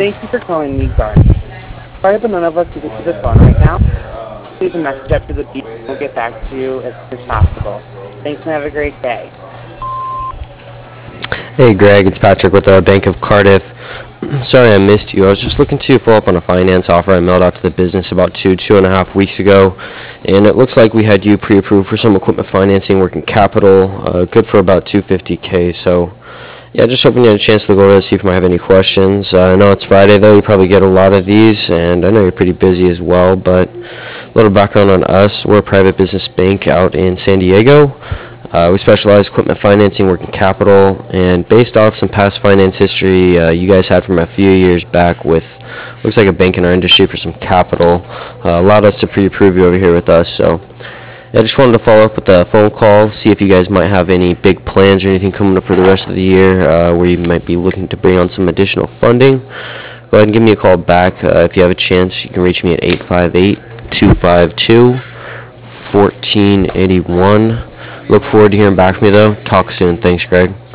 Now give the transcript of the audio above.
Thank you for calling me, Garth. Sorry, but none of us can get to the phone right now. Leave a message after the beep and we'll get back to you as soon as possible. Thanks and have a great day. Hey Greg, it's Patrick with the Bank of Cardiff. Sorry I missed you. I was just looking to follow up on a finance offer I mailed out to the business about two and a half weeks ago, and it looks like we had you pre-approved for some equipment financing, working capital, good for about 250K. So yeah, just hoping you had a chance to go over to see if you might have any questions. I know it's Friday though, you probably get a lot of these, and I know you're pretty busy as well, but a little background on us. We're a private business bank out in San Diego. We specialize equipment financing, working capital, and based off some past finance history you guys had from a few years back with, looks like a bank in our industry for some capital, allowed us to pre-approve you over here with us. So I just wanted to follow up with a phone call, see if you guys might have any big plans or anything coming up for the rest of the year where you might be looking to bring on some additional funding. Go ahead and give me a call back. If you have a chance, you can reach me at 858-252-1481. Look forward to hearing back from you, though. Talk soon. Thanks, Greg.